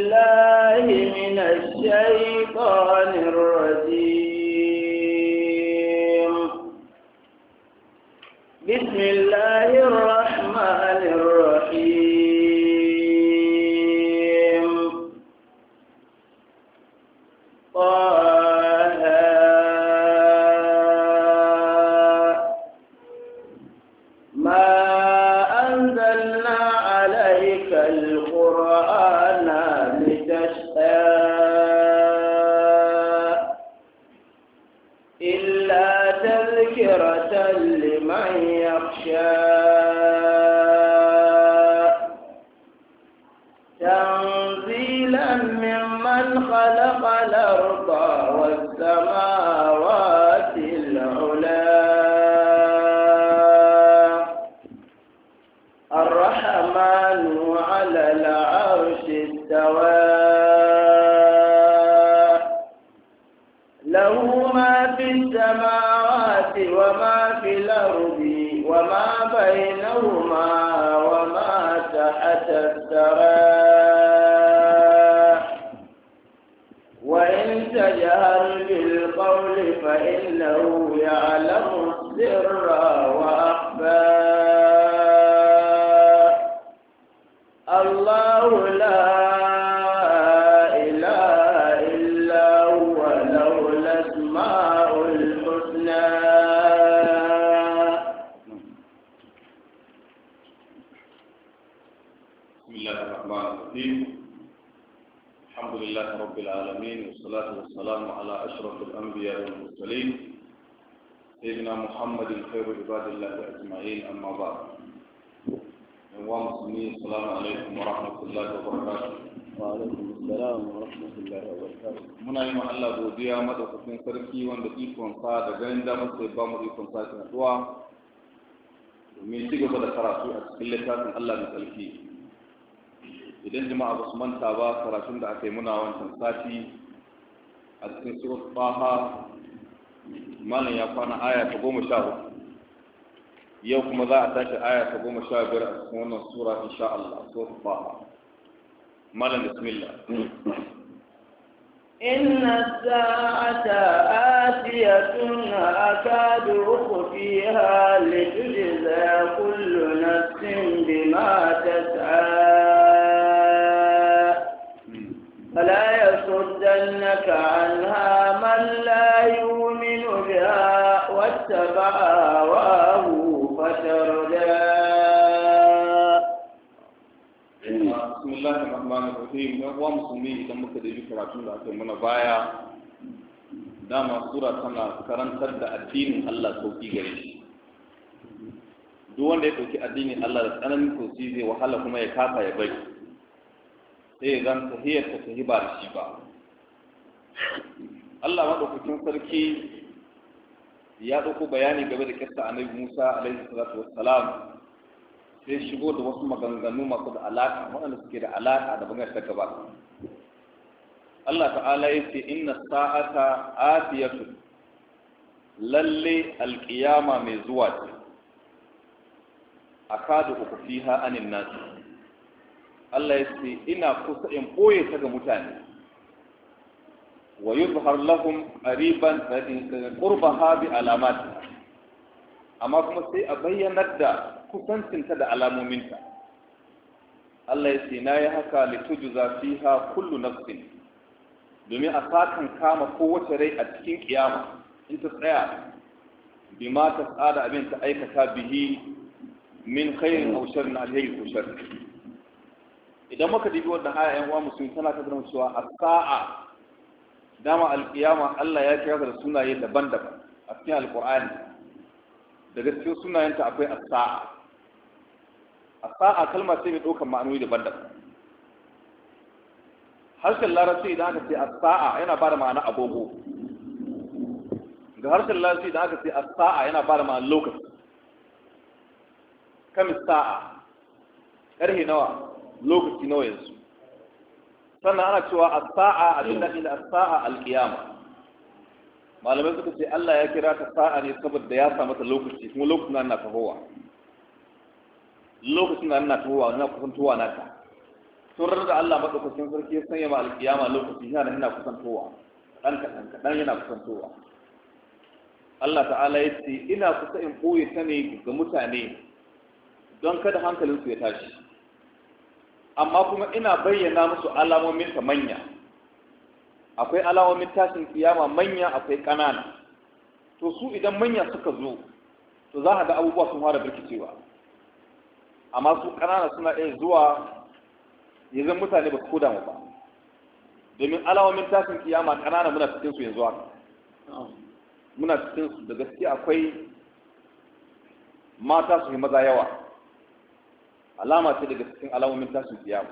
بالله من الشيطان الرجيم. بسم الله الرحمن الرحيم. طه ما أنزلنا عليك القرآن لتشقى إلا تذكرة لمن يخشى تنزيلا ممن خلق الأرض والسماوات العلى الرحمن على العرش استوى له ما في السماوات وما في الأرض وما بينهما وما تحت الثرى وإن تجهر بالقول فإنه يعلم السر وأخفى الله لا إله إلا هو له الأسماء الحسنى. بسم الله الرحمن الرحيم. الحمد لله رب العالمين والصلاة والسلام على أشرف الأنبياء والمرسلين سيدنا محمد خير عباد الله أجمعين. أما بعد السلام عليكم ورحمة الله وبركاته. وعليكم السلام ورحمة الله وبركاته. muna yi ma Allah godiya madaukakin sarki wanda ikon sa da ganin damar sai ba mu ikon sa ta addu'a domin ci gaba da karatu a cikin littafin Allah mai tsarki. Idan jama'a ba su manta ba karatun da aka yi muna wancan sati a cikin surat Taha malam ya kwana aya ta 14. yau kuma za a tashi aya ta 15 a cikin wannan sura insha Allah sura Taha. malam bismillah. إن الساعة آتية أكاد أخفيها لتجزى كل نفس بما تسعى فلا يصدنك عنها من لا يؤمن بها واتبع هواه فتردى. بسم الله الرحمن الرحيم. yan uwa musulmi idan muka da karatun da aka mana baya dama sura tana karantar da addinin Allah sauki gare shi. duk wanda ya dauki addinin Allah da tsananin sosai zai wahala kuma ya kafa ya bai sai zan tahiyar ta tahi ba da shi ba. Allah madaukakin sarki ya dauko bayani game da kissa annabi Musa alaihi salatu wassalam sai shigo da wasu maganganu masu da alaƙa waɗanda suke da alaƙa da bangar ta gaba. Allah ta'ala ya ce inna sa'ata atiyatu lalle alƙiyama mai zuwa ce akadu ukhfiha anin nas. Allah ya ce ina kusa in boye ta ga mutane wa yuzhar lahum qariban qurbaha bi alamat, amma kuma sai a bayyanar da kusancinta da alamominta. Allah ya ce na yi haka litujza fiha kullu nafsin domin a sakan kama kowace rai a cikin kiyama in ta tsaya bima ta tsada abin ta aikata bihi min khairin aw sharrin alheri ko sharri. idan muka dibi wannan aya yan uwa musulmi tana ta zama cewa as-sa'a dama al-qiyama Allah ya kira da sunaye daban-daban a cikin al-Qur'ani. daga cikin sunayenta akwai as-sa'a. as-sa'a kalma ce mai ɗaukar ma'anoni daban-daban. harshen larabci idan aka ce as-sa'a yana bada ma'ana agogo. ga harshen larabci idan aka ce as-sa'a yana bada ma'ana lokaci. kam sa'a ƙarfe nawa lokaci nawa yanzu. sannan ana cewa as-sa'a abin da ake da as-sa'a al-qiyama. malamai suka ce Allah ya kira ta sa'a ne saboda ya sa mata lokaci kuma lokacin nan na tahowa. lokacin nan na tahowa na kusantowa nata tun da Allah madaukakin sarki ya sanya ma alkiyama lokaci yana kusantowa kaɗan yana kusantowa. Allah ta'ala ya ce ina kusa in ɓoye ta ne ga mutane don kada hankalinsu ya tashi, amma kuma ina bayyana musu alamomin ta manya. Akwai alamomin tashin kiyama manya, akwai ƙanana. To su idan manya suka zo to za a ga abubuwa sun fara birkicewa, amma su ƙanana suna iya zuwa yanzu mutane ba su koda mu ba, domin alamomin tashin kiyama ƙanana muna cikin su yanzu haka. Muna cikin su da gaske akwai mata su yi maza yawa, alama ce daga cikin alamomin tashin kiyama.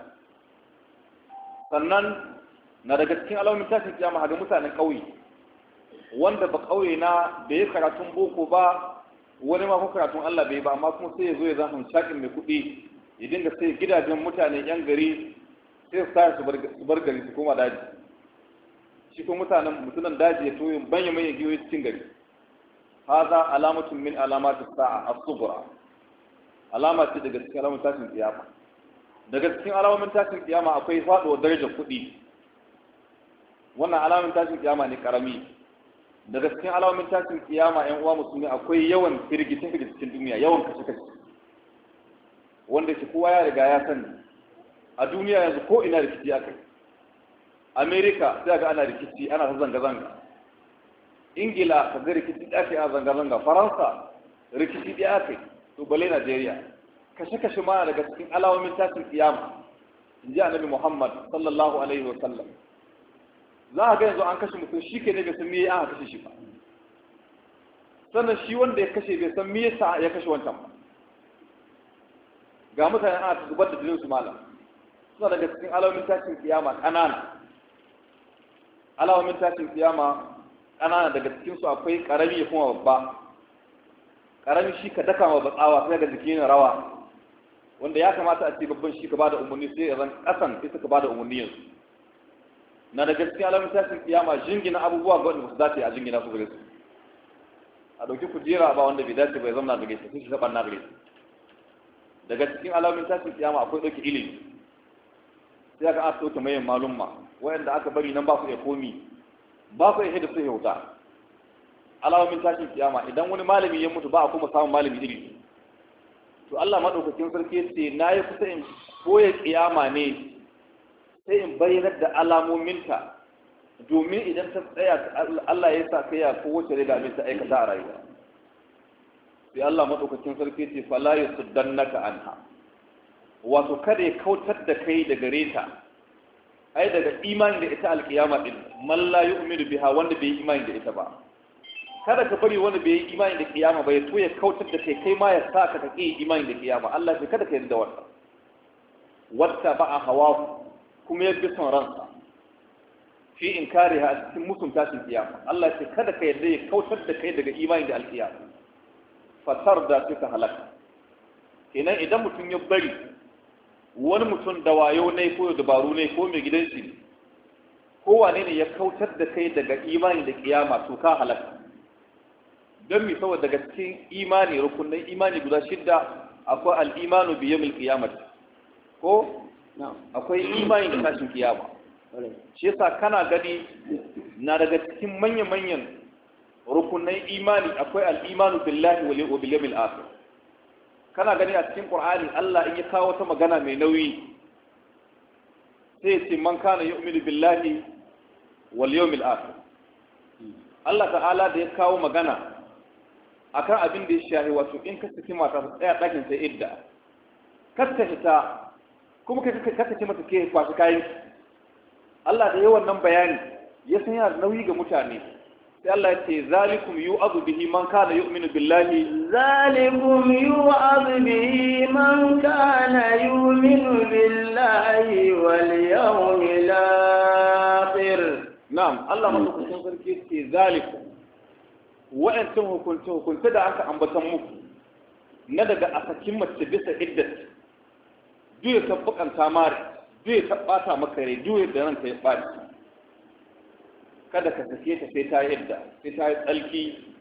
Sannan na daga cikin alamomin tashin kiyama haga mutanen ƙauye, wanda ba ƙauye na bai yi karatun boko ba, wani ma ko karatun Allah bai ba, amma kuma sai ya zo ya zama shakin mai kuɗi ya dinga sai gidajen mutane yan gari sai su tare su bar gari su koma daji. Shi ko mutunan daji ya toyo banya mai giyoyi cikin gari. Haza alamatun min alamati sa'a as-sughra, alama ce daga cikin alamomin tashin kiyama. Daga cikin alamomin tashin kiyama akwai faɗuwar darajar kuɗi, wannan alamomin tashin kiyama ne karami. Daga cikin alamomin tashin kiyama ƴan uwa musulmi akwai yawan firgitin cikin duniya, yawan kashe-kashe, wanda ke kowa ya riga ya sani. A duniya yanzu ko ina rikici akai. Amerika sai ga ana rikici, ana ta zanga-zanga. Ingila ka ga rikici da ake ana zanga-zanga. Faransa rikici da ake. To bale Najeriya, kashe-kashe ma daga cikin alamomin tashin kiyama. In ji Annabi Muhammad sallallahu alaihi wa sallam. Za a ga yanzu an kashe mutum shi ke ne bai san me ya kashe shi ba. Sannan shi wanda ya kashe bai san me yasa ya kashe wancan ba. Ga mutane ana zubar da jinin su malam. Suna daga cikin alamomin tashin kiyama ƙanana. Alamomin tashin kiyama ƙanana daga cikin su akwai ƙarami ya kuma babba. Ƙarami shi ka daka ma batsawa sai ga jiki yana rawa, wanda ya kamata a ce babban shi ka bada umarni sai ya zan ƙasan sai suka bada umarni yanzu. Na daga cikin alamomin tashin kiyama jingina abubuwa ga wanda ba su dace a jingina su gare su. A ɗauki kujera ba wanda bai dace bai zama gare su sai shi zaɓar na gare su. Daga cikin alamomin tashin kiyama akwai ɗauki ilimi, sai aka aka ɗauke mayan malumma wayanda aka bari nan ba su iya komi, ba su iya da su hauta. Alamomin tashin kiyama idan wani malami ya mutu ba a kuma samun malami ilimi. To Allah madaukakin sarki ya ce na yi kusa in koya kiyama ne sai in bayyanar da alamominta, domin idan ta tsaya Allah ya sa kai ya kowace riga abin ta aikata a rayuwa. Sai Allah madaukakin sarki ce fala yasuddannaka anha, wato kada ya kautar da kai da gare ta, ai daga imani da ita alkiyama din, man la yu'minu biha, wanda bai yi imani da ita ba. Kada ka bari wanda bai yi imani da kiyama ba ya to ya kautar da kai ma ya sa ka take imani da kiyama. Allah ya kada ka yarda wannan. Wata ba'a hawa kuma ya bi son ransa fi inkariha a cikin musun tashin kiyama. Allah ya kada ka yarda ya kautar da kai daga imani da alkiyama. Fatar da suka halaka. Kenan idan mutum ya bari wani mutum da wayo ne ko dabaru ne ko mai gidan shi ko wane ne ya kautar da kai daga imani da kiyama, to ka halaka. Don mi saboda daga cikin imani, rukunin imani guda shidda akwai al-imanu bi yawmil qiyamah, ko akwai imani da tashin kiyama. Shi yasa kana gani na daga cikin manyan rukunin imani akwai al-imanu billahi wal yawmil akhir. Kana gani a cikin Qur'ani Allah in ya kawo ta magana mai nauyi sai ya ce man kana yu'minu billahi wal yawmil akhir. Allah ta'ala da ya kawo magana akan abin da ya shahi, wato in ka saki mata ta tsaya ɗakin sai idda, kar ta fita kuma ka ce mata ke kwashi kayan. Allah da yawan nan bayani ya san yana nauyi ga mutane, sai Allah ya ce zalikum yu'adhu bihi man kana yu'minu billahi, zalikum yu'adhu bihi man kana yu'minu billahi wal yawmil akhir. Na'am, Allah madaukakin sarki ce zalikum, wa'ancin hukunce da aka ambatan muku na daga a sakin mace bisa iddat, duye ta bukanta mare, duye ta bata maka rai, duye da ranka ya ɓaci, kada ka sake ta sai ta yi idda, sai ta yi tsalki,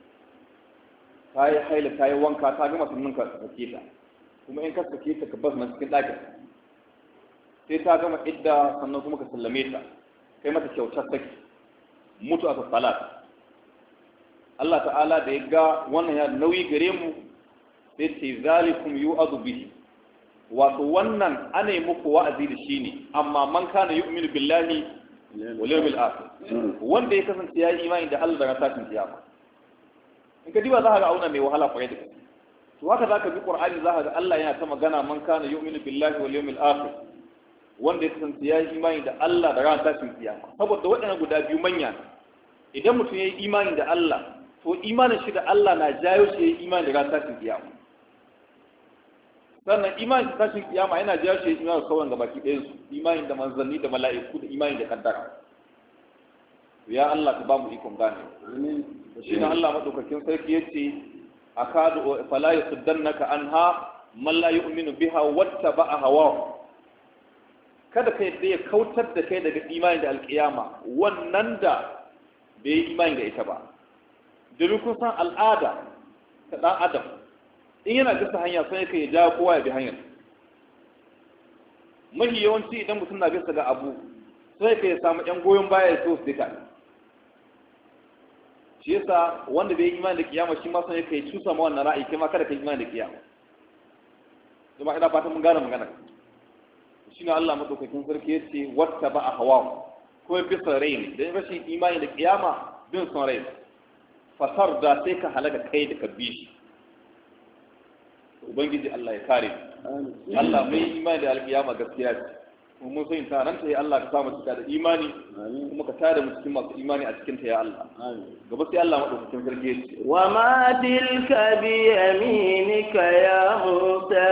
ta yi haila, ta yi wanka, ta gama sannan ka sake ta, kuma in ka sake ta ka bar nan cikin ɗakin. sai ta gama idda sannan kuma ka sallame ta kai mata kyautar saki mutu aka salat. Allah ta'ala da ya ga wannan ya nauyi gare mu sai ce zalikum yu'adhu bihi, wato wannan ana yi muku wa'azi da shi ne, amma man kana yu'minu billahi wal yawmil akhir, wanda ya kasance ya yi imani da Allah da ranar tashin kiyama. In ka diba za ka ga auna mai wahala kwarai da gaske. To haka za ka bi Qur'ani za ka ga Allah yana ta magana man kana yu'minu billahi wal yawmil akhir, wanda ya kasance ya yi imani da Allah da ranar tashin kiyama. Saboda waɗannan guda biyu manya, idan mutum ya yi imani da Allah, to imanin shi da Allah na jayo shi ya yi imani da ranar tashin kiyama. Sannan imanin da tashin kiyama yana jayo shi ya yi imani da sauran gabaki ɗayan su, imani da manzanni da mala'iku da imani da kaddara. Ya Allah ka ba mu ikon gane. Shi na Allah madaukakin sarki yace akadu fala yasuddannaka anha man la yu'minu biha wattaba'a hawahu. Kada ka yadda ya kautar da kai daga imani da alkiyama wannan da bai yi imani da ita ba. Domin kun san al'ada ta ɗan adam in yana bisa hanya sai ka ya ja kowa ya bi hanyar. Mahi yawanci idan mutum na bisa ga abu sai ka ya samu ƴan goyon baya ya so su dika. Shi yasa wanda bai yi imani da kiyama shi ma sai ka yi cusa ma wannan ra'ayi kai ma kada ka yi imani da kiyama. Jama'a ina fatan mun gane magana. Shine Allah madaukakin sarki yace wattaba ahwa ko bisa rai ne dan rashin imani da kiyama bin son rai fasar da sai ka halaka kai da ka bi shi. Ubangiji Allah ya kare Allah mai imani da alkiyama gaskiya ce kuma mun san ta nan ta ya Allah ka samu cika da imani kuma ka tada mu cikin masu imani a cikin ta ya Allah gaba sai Allah madaukakin sarki yace wa ma tilka bi yaminika ya Musa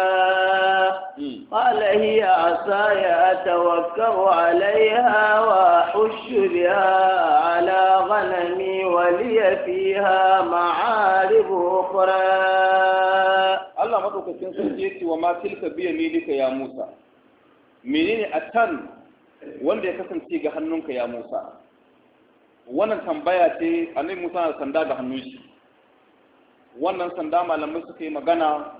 قال هي عصاي أتوكأ عليها وأحش بها على غنمي ولي فيها معارب أخرى. الله مدوكاكين سرجيتي وما تلك بيمينك يا موسى. menene atan wanda ya kasance ga hannunka ya Musa? Wannan tambaya ce, annabi Musa na sanda ga hannun shi. Wannan sanda malamai suka yi magana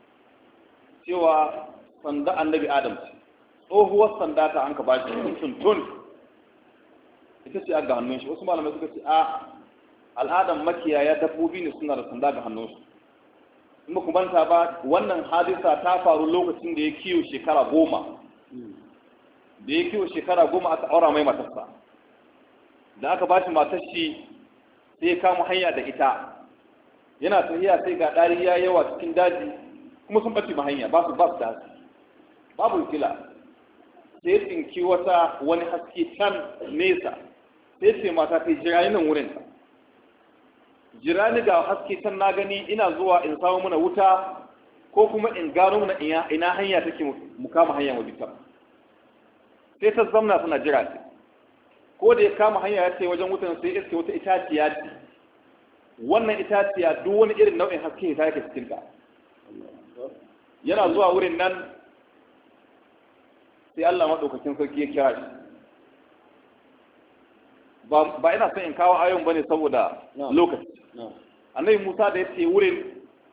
cewa sanda annabi Adam ce, tsohuwar sanda ta an ka ba shi tuntun ita ce ga hannun shi. Wasu malamai suka ce a al'adan makiyaya dabbobi ne suna da sanda ga hannun su. In ba ku manta ba wannan hadisa ta faru lokacin da ya kiwo shekara 10. Da ya kiwo shekara 10 aka aura mai matarsa. Da aka ba shi matar shi sai ya kama hanya da ita. Yana tafiya sai ga ɗari ya yawa cikin daji kuma sun ɓace ma hanya ba su da babu kila sai tsinki wani haske can nesa sai ce mata kai jira nan wurin jira ni ga haske can na gani ina zuwa in samu mana wuta ko kuma in gano mana ina hanya take mu kama hanya mu bita. Sai ta zamna tana jira ce ko da ya kama hanya ya ce wajen wutan sai iske wata itaciya ce. Wannan itaciya duk wani irin nau'in haske ta yake cikin ta. Yana zuwa wurin nan sai Allah maɗaukakin sarki ya kira shi. Ba ina son in kawo ayon bane saboda lokaci. Annabi Musa da ya ce wurin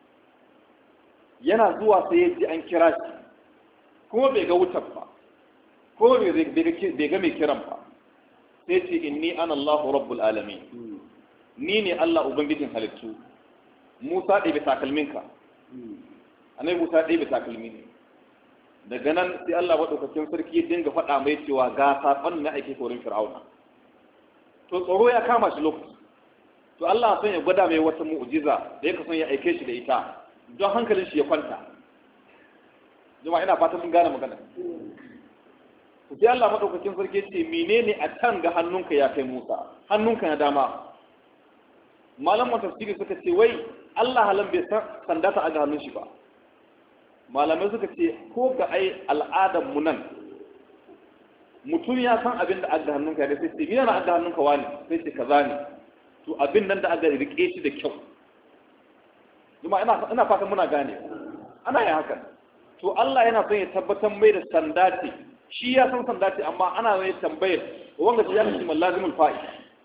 yana zuwa sai ya ji an kira shi kuma bai ga wutar ba kuma bai ga mai kiran ba. Sai ce inni ana Allahu rabbul alamin, ni ne Allah ubangijin halittu. Musa ɗebe takalminka. Annabi Musa ɗebe takalmi ne. Daga nan sai Allah maɗaukakin sarki ya dinga faɗa mai cewa ga saƙon na aike wurin Fir'auna. To tsoro ya kama shi lokaci. To Allah son ya gwada mai wata mu'jiza da yake son ya aike shi da ita don hankalin shi ya kwanta. Jama'a ina fatan mun gane magana. To sai Allah maɗaukakin sarki ya ce menene a can ga hannunka ya kai Musa? Hannunka na dama. Malaman tafsiri suka ce wai Allah halan bai san sanda ta aga hannun shi ba. Malamai suka ce ko ga ai al'adar mu nan mutum ya san abin da aga hannunka da sai ce ina na aga hannunka wani sai ce kaza ne to abin nan da aga rike shi da kyau. Kuma ina fatan muna gane ana yin haka. To Allah yana son ya tabbatar mai da sanda ce, shi ya san sanda ce amma ana mai tambayar wanga shi ya kace lazimul fa'i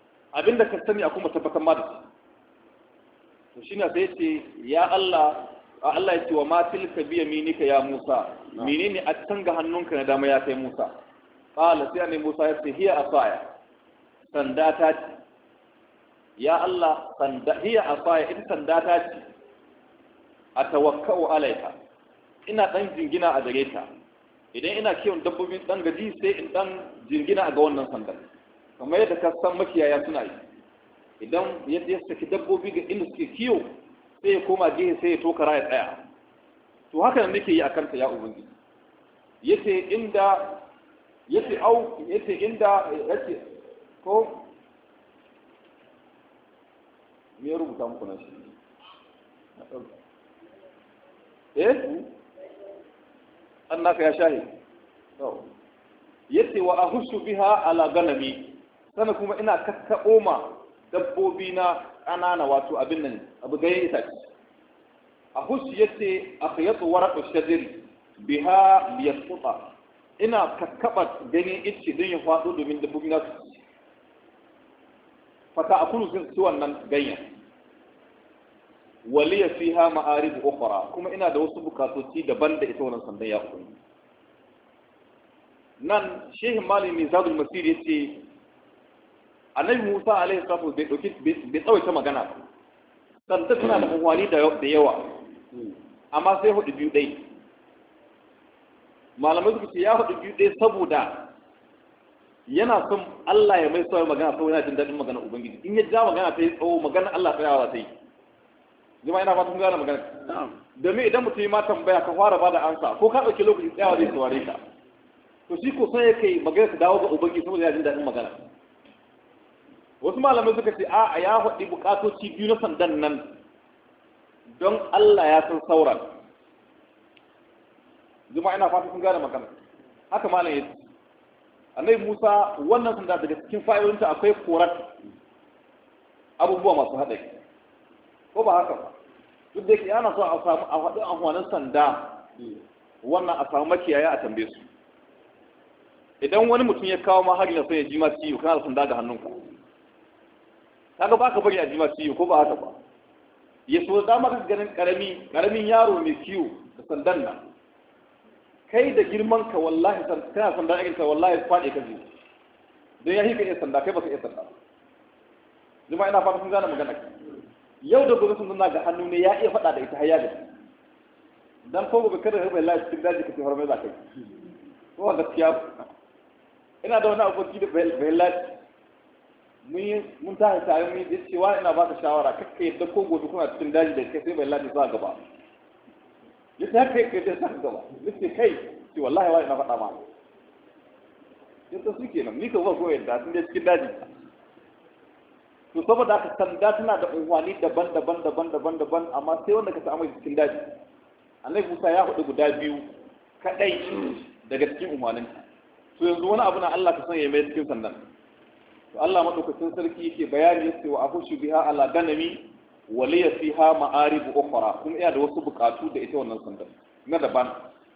abinda ka sani a kuma tabbatar ma da shi. To shine sai ce ya Allah Allah ya ce wa ma tilka bi yaminika ya Musa menene a tanga hannunka na dama ya kai Musa qala sai annabi Musa ya ce hiya asaya sanda ta ce ya Allah sanda hiya asaya in sanda ta ce atawakkau alaiha ina dan jingina a gare ta idan ina kiwon dabbobin dan gaji sai in dan jingina ga wannan sandar kamar yadda ka san makiyaya suna yi idan yadda ya saki dabbobi ga inda suke kiyo sai ya koma gehe sai ya tokara ya tsaya to haka nan nake yi a kanta ya ubangiji yace inda ko me ya rubuta muku na shi annaka ya shahi to yace wa ahushu biha ala ganami sana kuma ina kakkaɓo ma dabbobi na ƙanana wato abin nan abu gayen itace ahushu yace akhyatu waraqu shajari biha liyasquta ina kakkaɓa ganyen ice don ya faɗo domin dabbobi na su fata akulu su wannan ganyen waliya fiha ma'arib ukhra kuma ina da wasu bukatoci daban da ita wannan sandan ya kuma nan shehin malami zadul masir yace annabi Musa alaihi salatu bai tsawaita magana ba sanda tana da unwani da yawa amma sai hudu biyu dai malamai suka ce ya hudu biyu dai saboda yana son Allah ya mai sauya magana saboda yana jin daɗin magana ubangiji in ya ja magana ta yi tsawo magana Allah tsayawa ta yi jama'a ina fatan gane magana domin idan mutum ya ma tambaya ka fara bada ansa ko ka dauki lokaci tsayawa zai saurare ka to shi ko sai yake magana ta dawo ga ubangi saboda ya jin dadin magana wasu malamai suka ce a ya faɗi bukatoci biyu na sandan nan don Allah ya san sauran jama'a ina fatan kun gane magana haka malam yace annabi Musa wannan sanda daga cikin fa'idodinta akwai korat abubuwa masu haɗari ko ba haka ba duk da yake ana so a samu a faɗin amfanin sanda wannan a samu makiyaya a tambaye su idan wani mutum ya kawo ma har yana so ya ji ma ciwo kana da sanda ga hannunka kaga ba ka bari a ji ma ciwo ko ba haka ba ya so da maka ganin karamin yaro mai ciwo da sandan nan kai da girman ka wallahi kana sanda irin ka wallahi faɗi ka ji don ya hika iya sanda kai baka iya sanda jama'a ina fata kun gane magana yau da gobe sun zana ga hannu ne ya iya faɗa da ita har ya gaji dan ko gobe kada ka bai lafi cikin daji ka ce hormai za ka yi ko gaskiya ina da wani aboki da bai lafi mun ta tare mun yi cewa ina baka shawara kakka yadda ko gobe kuna cikin daji da kai sai bai lafi za gaba yace haka kai da sa gaba yace kai ce wallahi wai ina faɗa ma yace su kenan ni ka ba ko yadda tun da cikin daji to saboda haka sanda tana da unwani daban amma sai wanda ka samu cikin daji annabi Musa ya hudu guda biyu kadai daga cikin unwanin to yanzu wani abu na Allah ka san ya mai cikin sandan to Allah madaukakin sarki yake bayani yace wa ahushu biha ala ganami wa liya fiha ma'arib ukhra kuma iya da wasu bukatu da ita wannan sandan na daban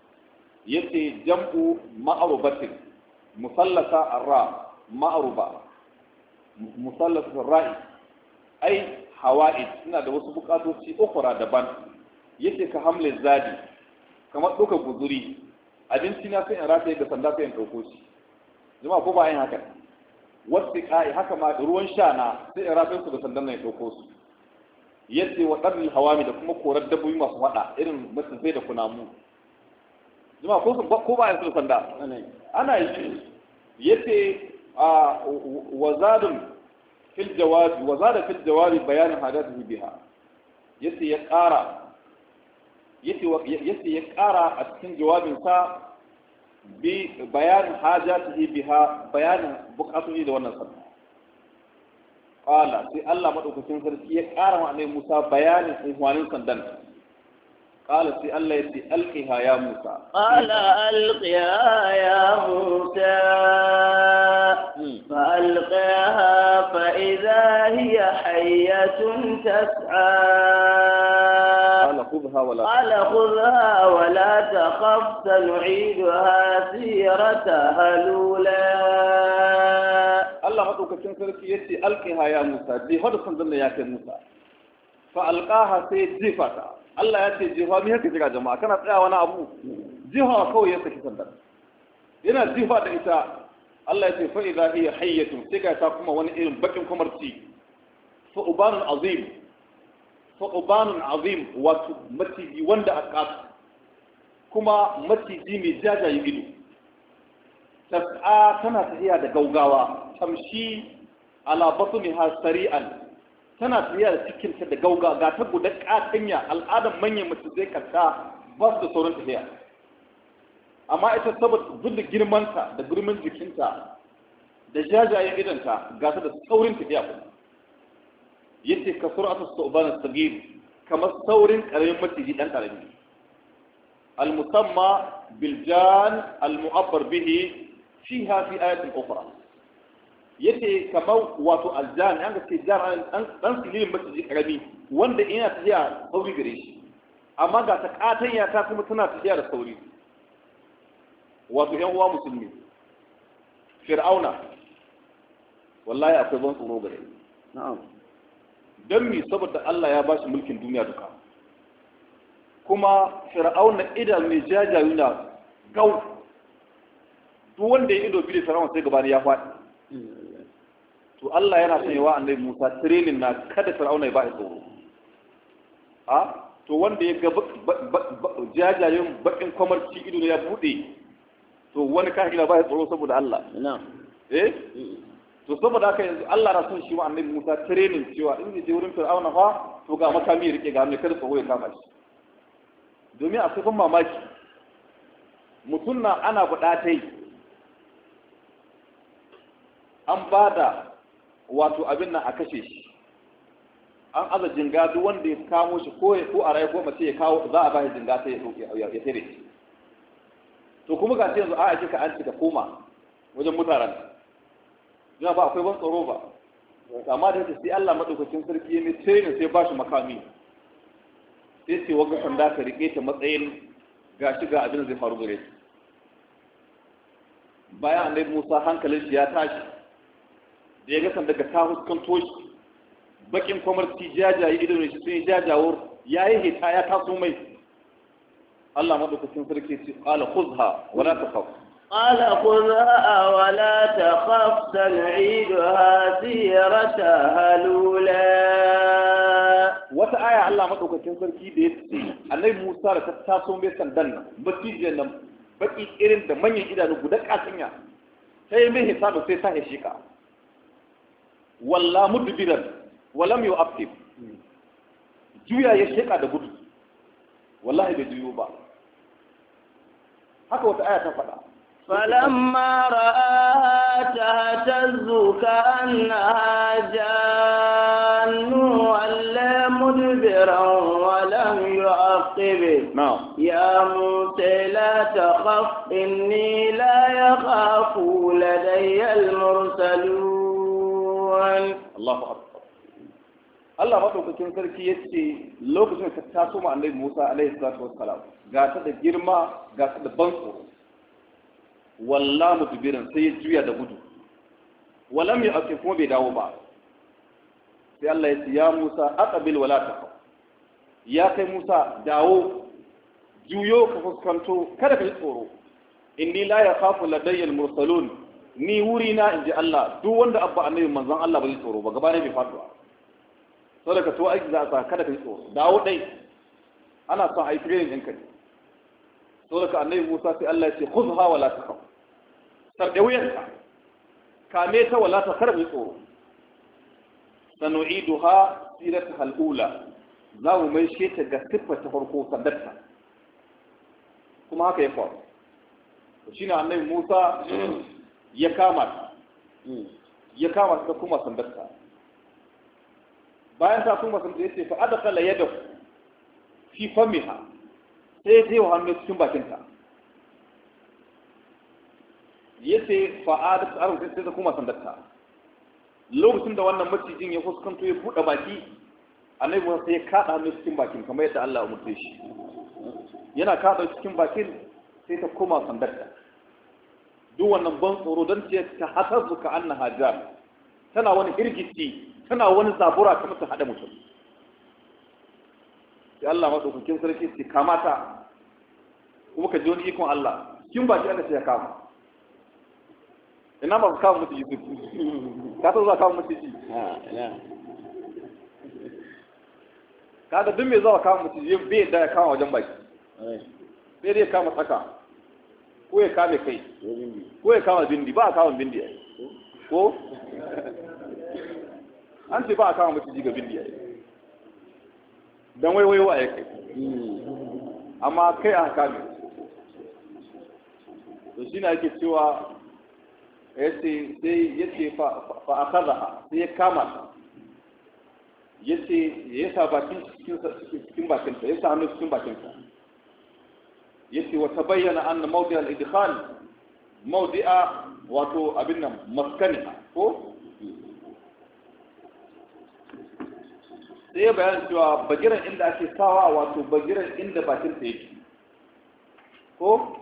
yace jam'u ma'rubatin musallasa arra ma'ruba musallasin ra'i ai hawa'id suna da wasu bukatoci ukura daban yake ka hamle zadi kamar duka guzuri abinci na sai in rataye da sanda sai in dauko shi jama'a ko ba yin haka wasu kai haka ma ruwan sha na sai in rataye su da sandan nan in dauko su yace wa darul hawami da kuma korar dabbobi masu hada irin mutum sai da kunamu jama'a ko ba yin su da sanda ana yi yace وزاد في الجواب بيان حاجاته بها يتي يقارا a cikin jawabinsa bi bayanin hajatihi biha bayanin bukatun da wannan sabbi qala sai Allah madaukakin sarki ya ƙara wa annabi Musa bayanin ihwanin sandan قال سي الله يتي ألقها يا موسى قال ألقها يا موسى فألقاها فإذا هي حية تسعى قال خذها ولا تخف سنعيدها سيرتها الأولى الله مدوكacin sarki yace ألقها يا موسى دي هذا سندن يا موسى fa alqaha sai jifata Allah ya ce jifa mi haka jira jama'a kana tsaya wani abu jifa kawai ya saki sandar yana jifa da ita Allah ya ce fa idha hiya hayyatun sai ga ta kuma wani irin bakin kumarci fa ubanun azim wato maciji wanda aka kuma maciji mai jajaye ido tas'a tana tafiya da gaugawa tamshi ala batniha sari'an tana tafiya da cikinta da gauga ga ta guda katanya al'adar manyan mace zai kanta ba su da sauran tafiya amma ita saboda duk da girmanta da girman jikinta da jajayen idanta ga ta da saurin tafiya kuma yace ka sur'atu su'ban as-sagir kamar saurin karamin maciji dan karami al-musamma bil jan al-mu'abbar bihi fiha fi ayatin ukhra yace kamar wato aljan an ga ce jan dan silin maciji karami wanda ina tafiya sauri gare shi amma ga ta katanya ta kuma tana tafiya da sauri wato yan uwa musulmi fir'auna wallahi akwai ban tsoro gare na'am dan mi saboda Allah ya bashi mulkin duniya duka kuma fir'auna idan mai jajayu na gau duk wanda ya ido bi da fir'auna sai gabani ya faɗi to Allah yana son yawa annabi Musa training na kada fir'auna ya ba shi tsoro to wanda ya ga jajayun bakin kwamarci ido ne ya bude to wani kahira ba ya tsoro saboda Allah to saboda haka yanzu Allah na son shi wa annabi Musa training cewa in je wurin fir'auna fa to ga makami ya rike ga mai kada tsoro ya kama shi domin a cikin mamaki mutum na ana buɗatai an bada wato abin nan a kashe shi an aza jinga duk wanda ya kamo shi ko a rai ko mace ya kawo za a ba shi jinga sai ya tare shi to kuma ga yanzu a kika an cika koma wajen mutanen yana ba akwai ban tsoro ba amma da yake sai Allah madaukakin sarki ne training sai ba shi makami sai ce wanga sanda ka rike ta matsayin gashi ga abin da zai faru gare shi bayan annabi Musa hankalin shi ya tashi da ya ga sanda ga ta huskanto shi bakin kwamarci jajaye idan shi sun yi jajawar ya yi hita ya taso mai Allah madaukakin sarki ce qala khudha wala takhaf قال خذها ولا تخف سنعيدها سيرتها الأولى wata aya Allah madaukakin sarki da yace Annabi Musa da ta taso mai sandan nan batijin nan baki irin da manyan idanu guda kasanya sai mai hisabu sai ta shika walla mudbiran walam yu'aqib juya ya shika da gudu wallahi bai juyo ba haka wata aya ta faɗa فلما رآها تهتز كأنها جان ولا مدبرا ولم يعقب يا موسى لا تخف إني لا يخاف لدي المرسلون الله أكبر Allah maɗaukakin sarki ya ce lokacin da ta taso ma annabi Musa alaihi salatu wassalam ga ta da girma ga ta da ban tsoro walla mudbirin sai ya juya da gudu walam ya ake kuma bai dawo ba sai Allah ya ce ya Musa aqbil wala taqaf ya kai Musa dawo juyo ka fuskanto kada ka yi tsoro inni la yakhafu ladayya al-mursalun ni wuri na inji Allah duk wanda abba annabi manzon Allah bai tsoro ba gaba ne bai faduwa saboda ka to aiki za a kada ka yi tsoro dawo dai ana son a yi training ɗinka ne saboda ka annabi Musa sai Allah ya ce khudha wala taqaf sarde wuyanka kame ta wala ta karbi tsoro sanu'iduha sirataha al-ula za mu mai sheta ga siffar ta farko sandarta kuma haka ya faru shine annabi Musa ya kama ta kuma sandarta bayan ta kuma sandarta yace fa adkhala yadahu fi famiha sai ya je wa hannu cikin bakinta yace fa'adat arun sai ta kuma sandarta lokacin da wannan macijin ya fuskanto ya buɗe baki annabi Musa sai ya kada hannu cikin bakin kamar yadda Allah ya umurce shi yana kada cikin bakin sai ta koma sandarta duk wannan ban tsoro don ce ta hasazu ka annaha jar tana wani hirgici tana wani zabura kamar ta hada mutum sai Allah madaukakin sarki ce kamata kuma ka ji wani ikon Allah kin baki aka ce ya kama ina ma ka kama mutu Yusuf ka so za ka kama mutu ji ina kada duk me za ka kama mutu ji bai da ya kama wajen baki sai dai kama tsaka ko ya kame kai ko ya kama bindi ba a kama bindi ko an ce ba a kama mutu ji ga bindi dan wai wa ya kai amma kai a kame to shine ake cewa yace fa akhadha sai ya kama ta yace ya sa bakin cikin bakin ta ya sa hannu cikin bakin ta yace wa tabayyana anna mawdi' al-idkhal mawdi'a wato abin nan maskani ko sai ya bayan cewa bagiran inda ake sawa wato bagiran inda bakin ta yake ko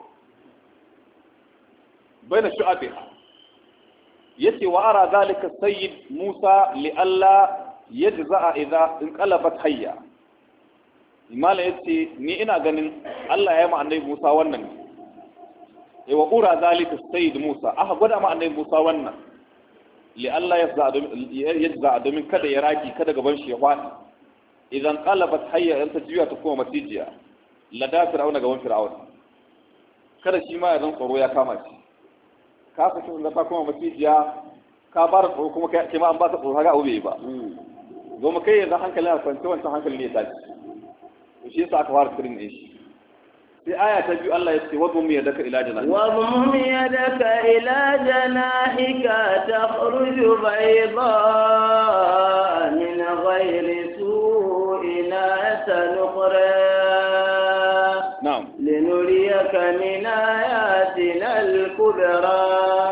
baina shu'abiha yace wa ara zalika sayyid Musa li alla yajza'a idha inqalabat hayya imala yace ni ina ganin Allah ya yi ma annabi Musa wannan wa ura zalika sayyid Musa aka gwada ma annabi Musa wannan li alla yajza'a domin kada ya raki kada gaban shi ya fadi idan qalabat hayya yan ta juya ta kuma matijiya lada fir'auna gaban fir'auna kada shi ma ya zan tsoro ya kama shi ka fi shi da ta kuma matijiya ka bar tsoro kuma kai ma an ba ta tsoro haka abu bai ba goma kai yanzu hankalin a kwance wancan hankali ne ya tashi to shi yasa aka fara tsirin din shi sai aya ta biyu Allah ya ce wadmum yadaka ila janahika wadmum yadaka ila janahika takhruju bayda min ghayri su'in tanuqra na'am linuriyaka min ayatina al-kubra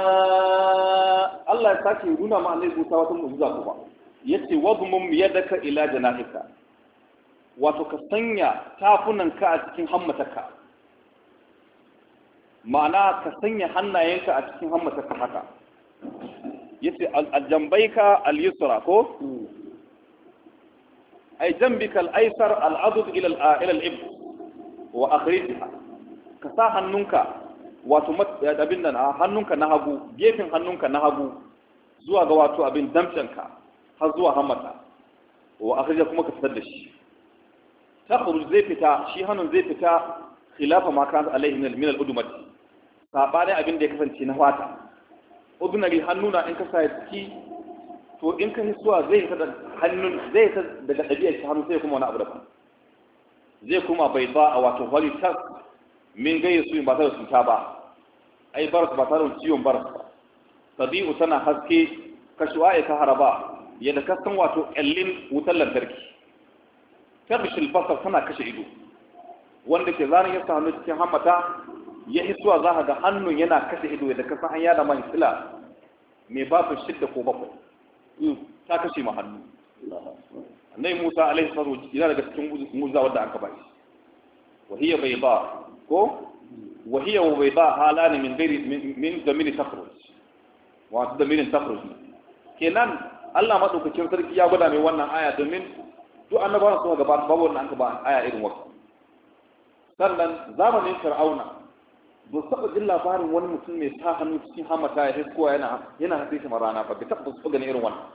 Allah ya sake nuna ma Annabi Musa wata mu'jiza kuma yace wadmum yadaka ila janahika wato ka sanya tafunanka a cikin hammatarka ma'ana ka sanya hannayenka a cikin hammatarka haka yace aljambaika al-yusra ko ay jambika al-aysar al-adud ila al-ibd wa akhrijha ka sa hannunka wato abin nan hannunka na hagu gefen hannunka na hagu zuwa ga wato abin damtsanka har zuwa hammata wa akhrija kuma ka fitar da shi takhruj zai fita shi hannun zai fita khilafa ma kan alaihi min al-udumati sabani abin da ya kasance na fata udunari hannuna in ka sa ciki to in ka hisuwa zai ta da hannun zai ta daga ɗabi'ar shi hannu sai kuma wani abu daban zai kuma bai ba a wato wali tas min gayya su ba tare da cuta ba ai baras ba tare da ciwon baras ba tabi'u tana haske kashuwa ya ka haraba yadda ka san wato ƙyallin wutar lantarki tabishil basar tana kashe ido wanda ke zanen ya hannu cikin hammata ya hisuwa za ka ga hannun yana kashe ido yadda ka san an yada man sila mai ba su 6 ko 7 ta kashe ma hannu annai Musa alaihi salatu yana daga cikin mu'jiza wanda aka ba shi wahiya bayda ko wahiya bayda halan min ghairi min zamini takhruj wa zamini takhruj kenan Allah madaukakin sarki ya gwada mai wannan aya domin duk annabawan su gaba babu wannan aka ba aya irin wannan sannan zamanin fir'auna ba saba jin labarin wani mutum mai sa hannu cikin hamata ya hiskowa yana haɗe shi marana ba bai taɓa su gani irin wannan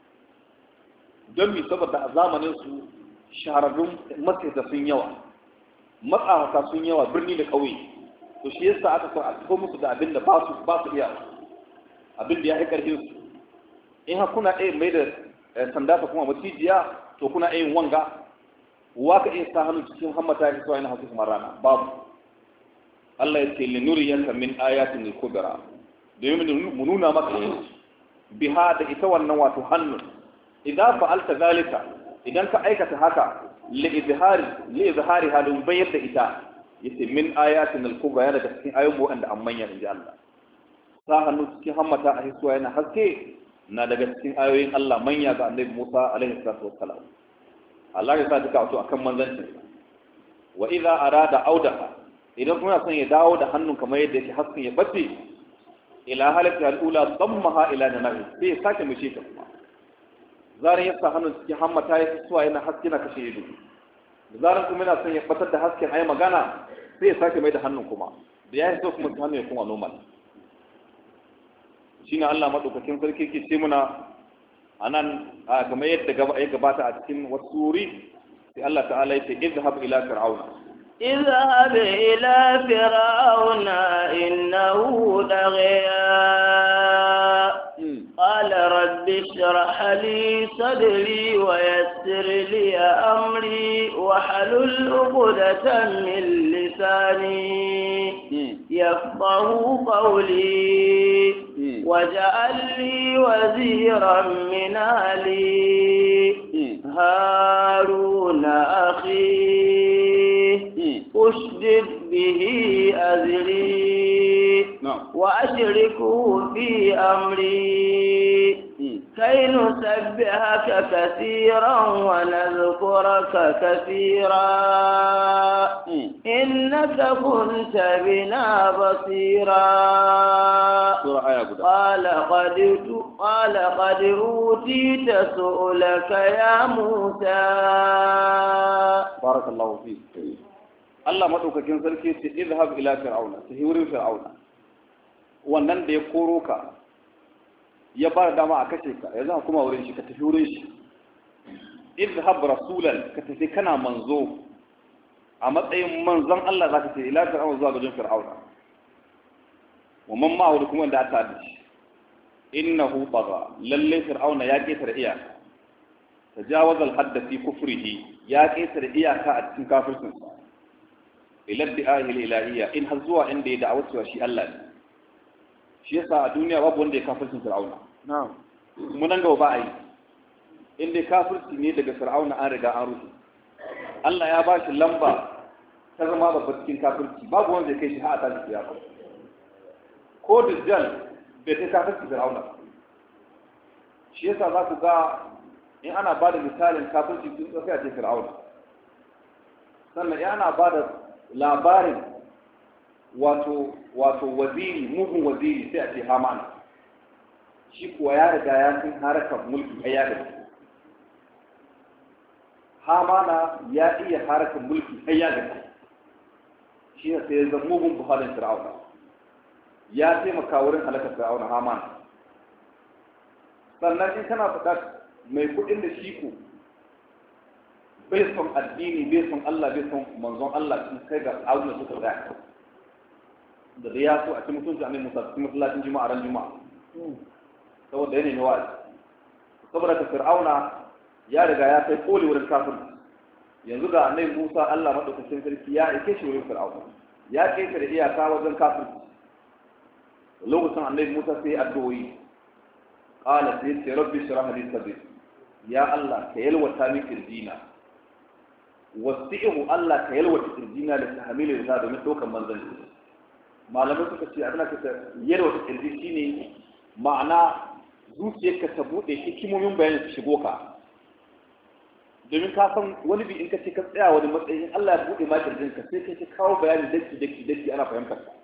don mi saboda a zamanin su shahararrun matsaita sun yawa matsahaka sun yawa birni da ƙauye to shi yasa aka san a tafi musu da abin da ba su iya abin da ya yi ƙarfin su in ha kuna ɗaya mai da sanda ta kuma macijiya to kuna yin wanga wa ka iya sa hannu cikin hammata ya yana hasu kamar rana babu Allah ya ce linuriyaka min ayatin al-kubra domin mu nuna maka biha da ita wannan wato hannun idan fa'alta zalika idan ka aikata haka li izhari halin bayyana da ita yace min ayatin al-kubra yana da cikin ayoyi wanda an manya inji Allah sa hannu cikin hammata a hisuwa yana haske na daga cikin ayoyin Allah manya ga Annabi Musa alaihi salatu wassalam Allah ya sa duka wato akan manzancin wa idza arada audaha idan kuma son ya dawo da hannun kamar yadda yake hasken ya bace ila halati al-ula dammaha ila janabi sai ya sake mishi ta kuma zarin ya sa hannun cikin hammata ya suwa yana haske na kashe ido da zaran kuma yana son ya batar da hasken ayi magana sai ya sake mai da hannun kuma da ya so kuma hannun ya kuma normal. Shine Allah madaukakin sarki ke ce muna anan kamar yadda ya gabata a cikin wasu wuri sai Allah ta'ala ya ce idhhab ila fir'auna اذهب إلى فرعون إنه طغى قال رب اشرح لي صدري ويسر لي أمري واحلل عقدة من لساني يفقه قولي واجعل لي وزيرا من أهلي هارون أخي أشدد به أزري وأشركه في أمري كي نسبحك كثيرا ونذكرك كثيرا إنك كنت بنا بصيرا قال قد أوتيت سؤلك يا موسى. بارك الله فيك. Allah madaukakin sarki ce izhab ila fir'auna ta wurin fir'auna wannan da ya koro ka ya ba dama a kashe ka yanzu kuma wurin shi ka tafi wurin shi izhab rasulan ka tafi kana manzo a matsayin manzon Allah zaka ce ila fir'auna zuwa gajin fir'auna wa man ma'ahu kuma da ta dace innahu tagha lalle fir'auna ya ketare iyaka tajawaza al-hadd fi kufrihi ya ketare iyaka a cikin kafircinsa iladdi ahil ilahiyya in har zuwa inda ya da'awar cewa shi Allah ne shi yasa a duniya babu wanda ya kafircin fir'auna na'am mun nan gaba ba a yi inda kafirci ne daga fir'auna an riga an rufe Allah ya ba shi lamba ta zama babbar cikin kafirci babu wanda ya kai shi har a tashi kiyama ko dajjal bai kai kafirci fir'auna shi yasa za ku ga in ana ba da misalin kafirci sun tsaye a ce fir'auna sannan in ana ba da labarin wato waziri mugun waziri sai a ce Haman shi kuwa ya riga ya san harkar mulki a yadda Hamana ya iya harkar mulki a yadda shi ne sai ya zama mugun buhalin fir'auna ya taimaka wurin halakar fir'auna Haman sannan in kana faɗa mai kuɗin da shi ku bai son addini bai son Allah bai son manzon Allah sun kai ga auna suka zaka da ya so a cikin mutunci annabi Musa cikin masallacin juma'a ran juma'a saboda yana ne wa'azi saboda ka fir'auna ya riga ya kai koli wurin kafin yanzu ga annabi Musa Allah madaukakin sarki ya aike shi wurin fir'auna ya kai da iyaka wajen kafin lokacin annabi Musa sai addu'o'i qala sai rabbi shrah li sadri ya Allah ka yalwata min kirjina wasi'u Allah ka yalwata kirjina da tahmilin da domin dokan manzanci malamai suka ce abin da ka yalwata kirji shine ma'ana zuciyarka ta bude hikimomin bayanin su shigo ka domin ka san wani bi in ka ce ka tsaya wani matsayin Allah ya bude ma kirjinka sai ka kawo bayani daki ana fahimtar ka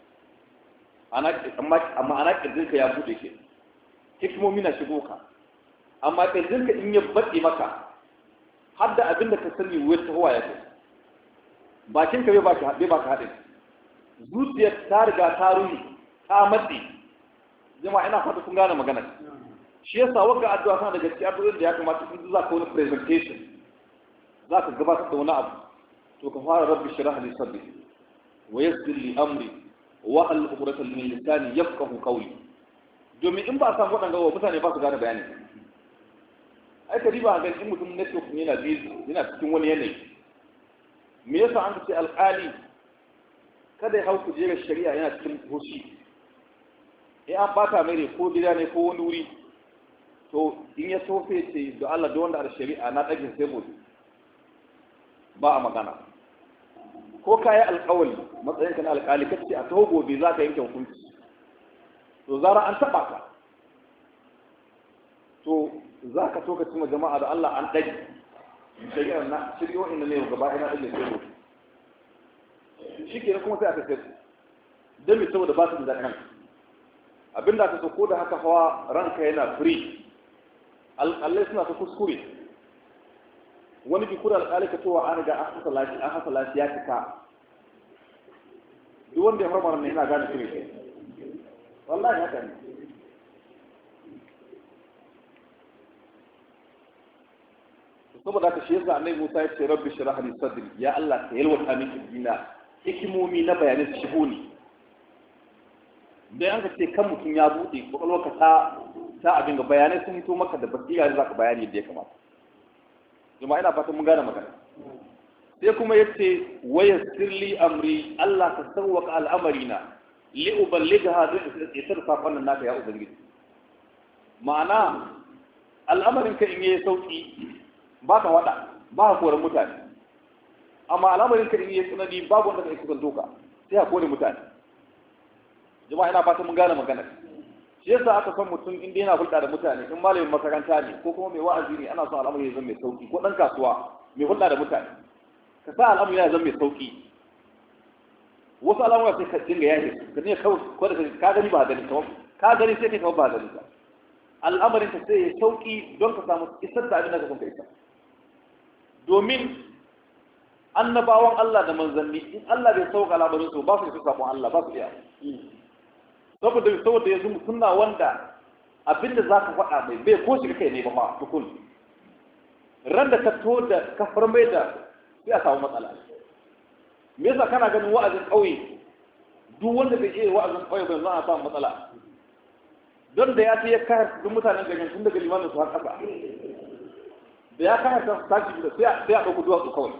amma ana kirjinka ya bude ke hikimomi na shigo ka amma kirjinka in ya baɗe maka har da abin da ka sani wuyar tahowa ya ce bakinka bai ba ka haɗin zuciyar ta riga ta ruhi ta matse jama'a ina fata kun gane magana shi yasa wagga addu'a tana daga cikin addu'o'in da ya kamata in za ka wani presentation za ka gabatar da wani abu to ka fara rabbi shrah li sadri wa yassir li amri wa hal uqdatan min lisani yafqahu qawli domin in ba a samu waɗanda mutane ba su gane bayani ai ka riba ga in mutum network ne yana busy yana cikin wani yanayi me yasa an ce alƙali kada ya hau kujerar shari'a yana cikin hoshi an bata mai ne ko gida ne ko wani wuri to in ya tofe ce da Allah da wanda a shari'a na ɗagin sai mutu ba a magana ko ka yi alƙawali matsayinka na alƙali kace a taho gobe za ka yanke hukunci to zara an taɓa ka to za ka so ka cima jama'a da Allah an ɗage shari'ar na shiryoyin da ne yau gaba ina ɗage sai mutu shi ke kuma sai aka sai don mai saboda ba su da kanka abinda aka so ko da haka hawa ranka yana free alƙalai suna ta kuskure wani bi kura alƙali ka cewa an riga an hasa lashi ya cika duk wanda ya farmar ne yana gane shi ne wallahi haka ne saboda haka shi yasa annabi Musa ya ce rabbi shrah li sadri ya Allah ka yalwata min kirjina hikimomi na bayanan shihuni dan an ka ce kan mutum ya bude kokolwarka ta abin ga bayanai sun hito maka da basira da zaka bayani yadda ya kamata kuma ina fatan mun gane magana sai kuma yace waya sirli amri Allah ka sawwaka al'amarina li uballigha isar safan nan naka ya ubangiji ma'ana al'amarin ka in yayi sauki ba ka wada ba ka koran mutane amma al'amarin ka in yayi tsanani babu wanda kai kusan doka sai ka kore mutane jama'a ina fatan mun gane magana shi yasa aka san mutum inda yana hulɗa da mutane in malamin makaranta ne ko kuma mai wa'azi ne ana son al'amari ya zama mai sauki ko dan kasuwa mai hulɗa da mutane ka sa al'amari ya zama mai sauki wasu al'amura sai ka dinga yaje ka ne kawai ko da ka gani ba gani kawai ka gani sai kai kawai ba gani ba al'amarin ka sai ya sauki don ka samu isar da abin da ka son ka isa domin annabawan Allah da manzanni in Allah bai sauka al'amarin su ba su isa sabon Allah ba su iya saboda yanzu mutum na wanda abinda za ka faɗa mai bai ko shiga kai ne ba ma tukun ran da ka to da ka farmai da sai a samu matsala me yasa kana ganin wa'azin ƙauye duk wanda bai iya wa'azin ƙauye ba za a samu matsala don da ya ce ya kayar duk mutanen garin tun daga limanin su har ƙasa da ya kayar ta tashi da sai a ɗauku duwatsu kawai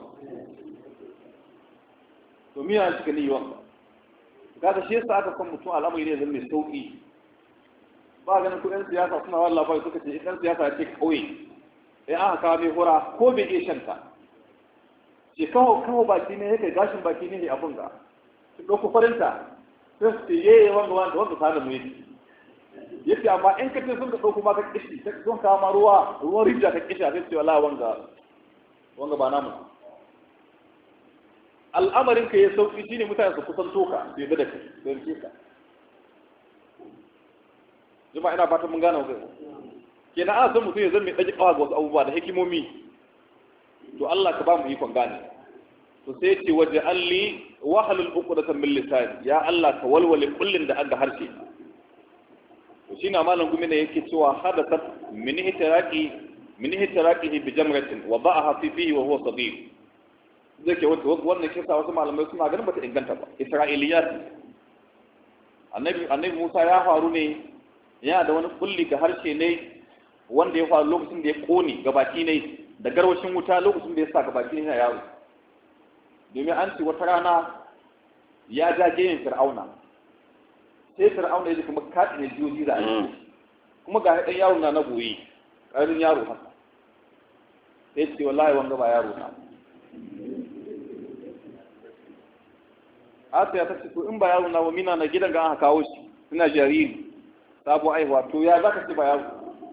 to miya shi ka ni yiwon ba kaga shi yasa aka san mutum al'amari ne zan mai sauki ba ganin ku ɗan siyasa suna wani labari suka ce ɗan siyasa ya ce kauye sai aka kawo mai hura ko bai iya shanta ce kawo baki ne yake gashin baki ne abun ga su ɗauko farinta sai su ce yeye wanga sa da mu yake yake amma in ka ce sun ka ɗauko ma ka kishi sun kawo ma ruwan rijiya ka kishi a sai ce wala wanga ba namu al'amarin ka ya sauki shine mutane su kusan toka su yadda da kai da rike ka jama'a ina fatan mun gane wannan kenan ana son mutum ya zama mai daji kawa ga wasu abubuwa da hikimomi to Allah ka ba mu ikon gane to sai ce waje alli wahalul uqdatan min lisani ya Allah ka walwale kullin da aka harshe to shine malam gumi ne yake cewa hadathat min ihtiraqihi bi jamratin wa ba'aha fi fihi wa huwa sadir zai ke wannan kisa wasu malamai suna ganin bata inganta ba isra'iliyat annabi Musa ya faru ne yana da wani kulli ga harshe ne wanda ya faru lokacin da ya kone gabaki ne da garwashin wuta lokacin da ya sa gabaki ne na yaro domin an ce wata rana ya ja gefen fir'auna sai fir'auna ya ji kuma kaɗi ne jiyoji da aiki kuma ga ɗan yaro na goyi ƙarin yaro haka sai ce wallahi wanga ba yaro na Asiya ta ce to in ba yaro na ba mina na gidan ga aka kawo shi ina jariri sabo aihuwa to ya zaka ce ba yaro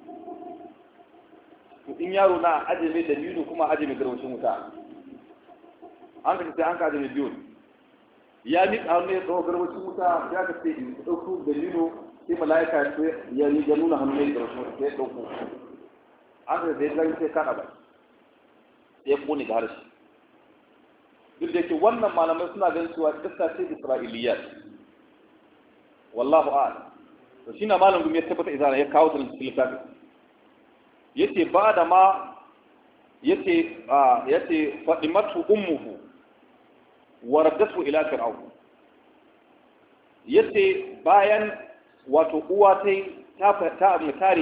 to in yaro na aje mai da biyu kuma aje mai garwashin wuta an ka sai an ka aje mai biyu ya ni kawo ne da garwashin wuta ya ka ce in dauko da biyu sai malaika ya nuna hannu mai garwashin wuta sai dauko an ka sai zai sai kada ba sai kone da harshe duk da yake wannan malamai suna ganin cewa kissa ce isra'iliyat wallahu a'lam to shine malam gumi ya tabbata idan ya kawo ta cikin littafi yace ba da ma yace fadimatu ummuhu waradatu ila fir'aun yace bayan wato uwa ta tare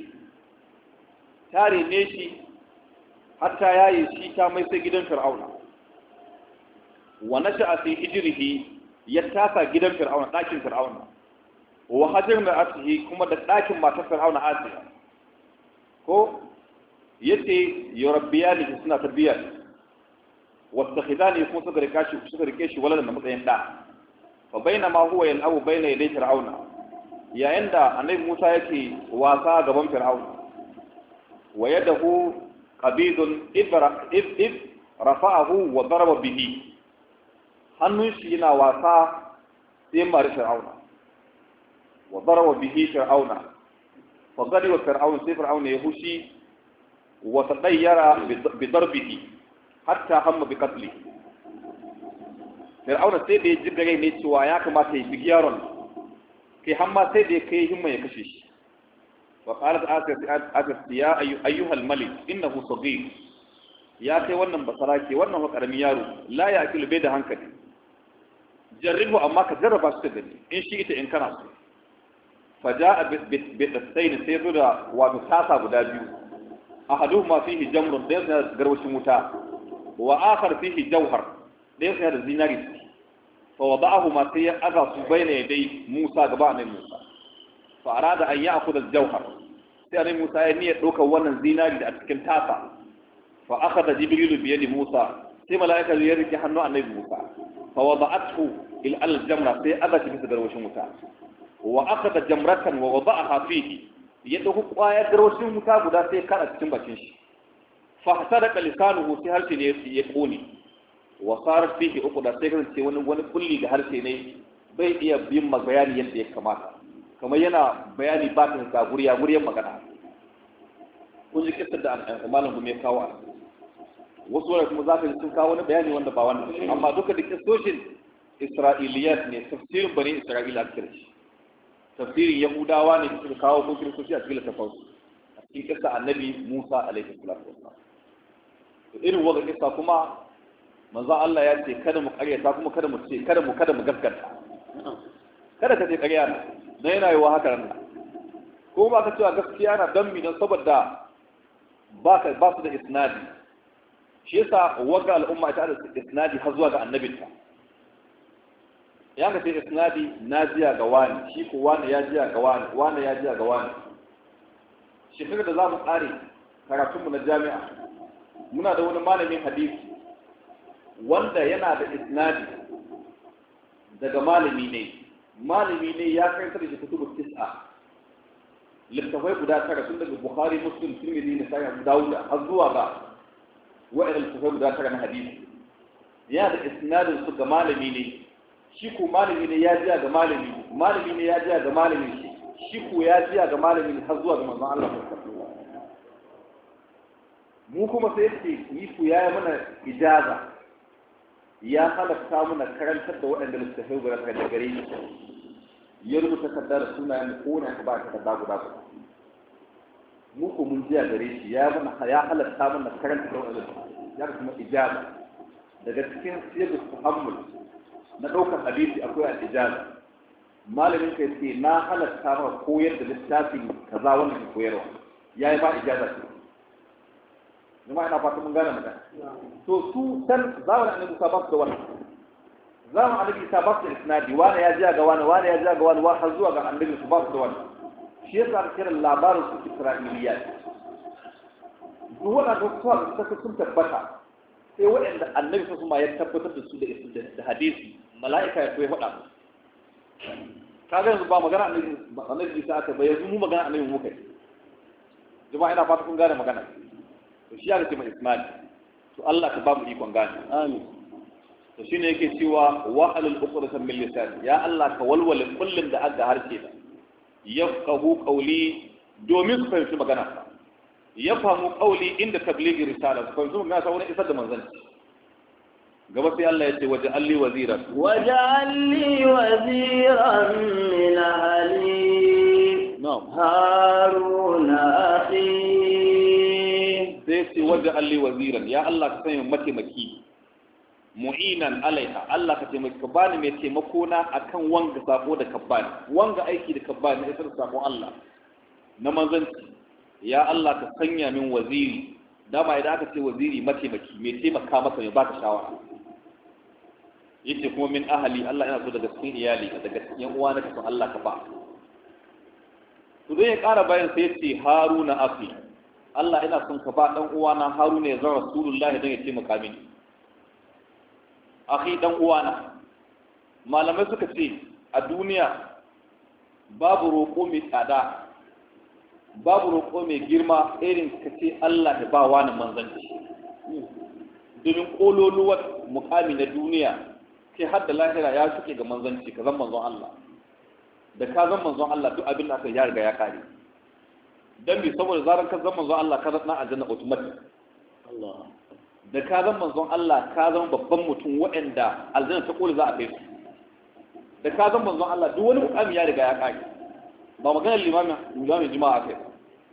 ne shi hatta yayi shi ta mai sai gidan fir'auna wa nasha'a fi hijrihi ya tasa gidan fir'auna dakin fir'auna wa hajarna atihi kuma da dakin matar fir'auna Asiya ko yace yurabbiyani suna tarbiyya wattakhidani kuma suka rike shi waladan da matsayin da fa bainama huwa yal'abu baina yaday fir'auna yayin da annabi Musa yake wasa gaban fir'auna wa yadahu qabidun id rafa'ahu wa daraba bihi hannun shi yana wasa sai mari fir'auna wa daraba bihi fir'auna fa gadi wa fir'auna sai fir'auna ya hushi wa tadayyara bi darbihi hatta hamma bi qatli fir'auna sai da ya ji gare ne cewa ya kamata ya bigi yaron kai hamma sai da ya kai himma ya kashe shi wa qalat asif ya ayyuhal malik innahu saghir ya kai wannan basarake wannan karamin yaro la ya akilu bai da hankali jarribu amma ka jarraba shi da gani in shi ita in kana so faja'a bi tsayin sai zo da wato tasa guda biyu ahaduhuma fihi jamrun da yana garwashin wuta wa akhar fihi jawhar da yana da zinari fa wada'ahuma sai ya aza su baina yadai Musa gaba annabi Musa fa arada an ya'khudha al-jawhar sai annabi Musa ya niyyar ɗaukar wannan zinari da a cikin tasa fa akhadha jibril bi yadi Musa sai mala'ika ya rike hannu annabi Musa fa wada'athu ila al-jamra sai aza shi bisa garwashin wuta wa akhadha jamratan wa wada'aha fihi ya dauki kwayar garwashin wuta guda sai kada cikin bakin shi fa hasada lisanuhu sai harshe ne ya kone wa sarat fihi uqda sai kan ce wani kulli da harshe ne bai iya bin bayani yadda ya kamata kamar yana bayani ba ta guriyar magana kun ji kissa da malam gume kawo wasu wanda kuma za ka ji sun kawo wani bayani wanda ba wannan amma duka da kissoshin isra'iliyat ne tafsirin bani isra'ila ake shi tafsirin yahudawa ne suka kawo ko kiristoci a cikin littafansu a cikin kissa annabi Musa alaihi salatu wassalam to irin wanda kissa kuma manzo Allah ya ce kada mu ƙaryata kuma kada mu ce kada mu gaskata kada ka ce ƙarya na yana yiwa haka nan ko ba ka cewa gaskiya na dan mi dan saboda ba su da isnadi shi yasa waga al'umma ta da isnadi har zuwa ga annabinta ya ga ce isnadi na jiya ga wani shi ko wani ya jiya ga wani ya jiya ga wani shekarar da za mu tsare karatunmu na jami'a muna da wani malamin hadisi wanda yana da isnadi daga malami ne ya kai da shi kutubu tis'a littafai guda tara tun daga Bukhari Muslim Tirmidhi da Sahih Abu Dawud har zuwa ga wa'idul littafai guda tara na hadisi ya da isnadin su ga malami ne shi ko malami ne ya jiya ga malami ne ya jiya ga malami shi ko ya jiya ga malami ne har zuwa ga manzon Allah sallallahu alaihi wasallam mu kuma sai yake yi ku yayi mana ijaza ya halatta muna karantar da waɗanda littafai guda daga gare shi ya rubuta kaddar sunayen ko na ka ba ka kadda guda guda mu ko mun jiya gare shi ya halatta muna karantar da waɗanda ya kuma ijaba daga cikin sirri tahammul na ɗaukar hadisi akwai al-ijaba malamin kai ce na halatta maka koyar da littafin kaza wannan ke koyarwa yayi ba ijaza ce jama'a ina fata mun gane magana to su san zamanin annabi Musa ba su da wannan zamanin annabi Isa ba su da isnadi wani ya ji ga wani ya ji ga wani har zuwa ga annabi su ba su da wannan shi yasa aka kira labarin su Isra'iliyat duk wannan da sun tabbata sai waɗanda annabi su ma ya tabbatar da su da hadisi mala'ika ya koyi faɗa kaga yanzu ba magana annabi Isa aka ba yanzu mu magana annabi mu kai jama'a ina fata kun gane magana to shi ya ce mai ismail to Allah ka ba mu ikon gane amin to shine yake cewa wa alal uqratan min lisan ya Allah ka walwala kullun da aka harshe da yafqahu qawli domin su fahimci magana ya fahimu qawli inda tablighi risala su fahimci magana sa wurin isar da manzanci gaba sai Allah ya ce waja'alli waziran min ahli na'am haruna akhi sai ce waja'alli waziran ya Allah ka sanya mataimaki mu'inan alaiha Allah ka taimaki ka bani mai taimako na akan wanga sako da kabbani wanga aiki da kabbani na isar sako Allah na manzanci ya Allah ka sanya min waziri dama idan aka ce waziri mataimaki mai taimaka maka mai baka shawara yace kuma min ahali Allah yana so daga cikin iyali daga cikin uwa na kasan Allah ka ba to dai ya ƙara bayan sai yace Haruna akhi Allah ina son ka ba dan uwa na Haruna ya zama Rasulullahi dan ya taimaka mini akhi dan uwa na malamai suka ce a duniya babu roƙo mai tsada babu roƙo mai girma irin ka ce Allah ya ba wani manzanci domin kololuwar mukami na duniya kai har da lahira ya suke ga manzanci ka zan manzon Allah da ka zan manzon Allah duk abin da aka ya riga ya kare dan bi saboda zaran ka zama manzon Allah ka zama aljanna automatic Allah da ka zama manzon Allah ka zama babban mutum waɗanda aljanna ta kula za a kai su da ka zama manzon Allah duk wani mukami ya riga ya kage ba magana limamin jima'a kai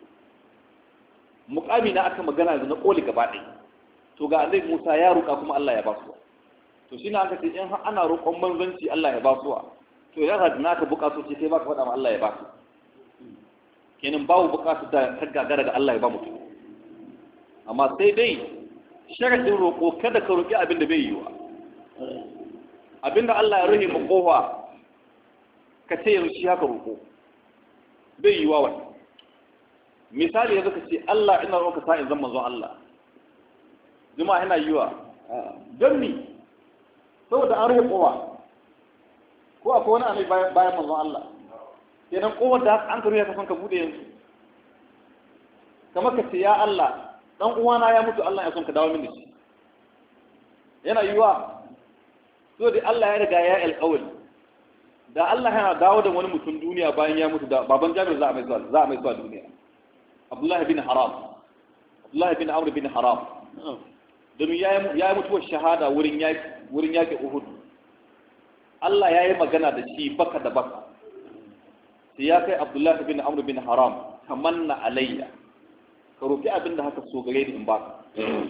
mukami na aka magana da na koli gaba ɗaya to ga annabi Musa ya roƙa kuma Allah ya ba su to shine aka ce in ana roƙon manzanci Allah ya ba su to ya ga naka bukatu ce kai baka faɗa ma Allah ya ba su kenan babu bukatu da ta gagara ga Allah ya ba mutum amma sai dai sharadin roƙo kada ka roƙi abin da bai yiwa abinda Allah ya rufe mu kofa ka ce yanzu shi haka roƙo bai yiwa wani misali yanzu ka ce Allah ina roƙa sa in zan manzon Allah jama'a ina yiwa don ni saboda an rufe kofa ko akwai wani annabi bayan manzon Allah kenan kofar da an karu ya kasan ka bude yanzu kamar ka ce ya Allah dan uwana ya mutu Allah ya son ka dawo min da shi yana yiwa so da Allah ya riga ya alƙawari da Allah yana dawo da wani mutum duniya bayan ya mutu da baban Jabir za a mai zuwa duniya Abdullah bin Haram Abdullah bin Amr bin Haram domin ya mutuwar shahada wurin yaƙi Uhud Allah ya yi magana da shi baka da baka sai ya kai Abdullah bin Amr bin Haram tamanna alayya ka roki abin da haka so gare ni in baka